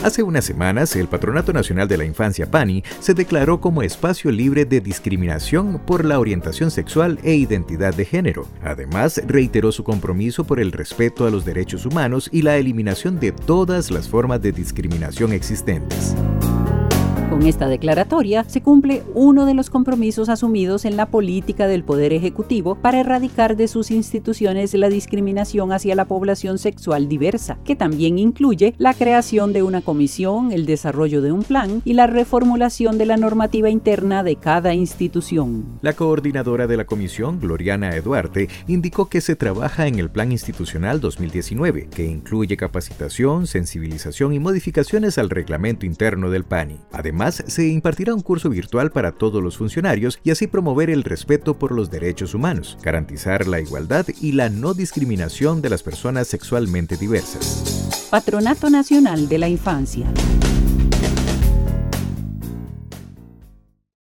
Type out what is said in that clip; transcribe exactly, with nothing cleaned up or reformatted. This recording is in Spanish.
Hace unas semanas, el Patronato Nacional de la Infancia PANI se declaró como espacio libre de discriminación por la orientación sexual e identidad de género. Además, reiteró su compromiso por el respeto a los derechos humanos y la eliminación de todas las formas de discriminación existentes. Con esta declaratoria se cumple uno de los compromisos asumidos en la política del Poder Ejecutivo para erradicar de sus instituciones la discriminación hacia la población sexual diversa, que también incluye la creación de una comisión, el desarrollo de un plan y la reformulación de la normativa interna de cada institución. La coordinadora de la comisión, Gloriana Eduarte, indicó que se trabaja en el Plan Institucional dos mil diecinueve, que incluye capacitación, sensibilización y modificaciones al reglamento interno del PANI. Además, se impartirá un curso virtual para todos los funcionarios y así promover el respeto por los derechos humanos, garantizar la igualdad y la no discriminación de las personas sexualmente diversas. Patronato Nacional de la Infancia.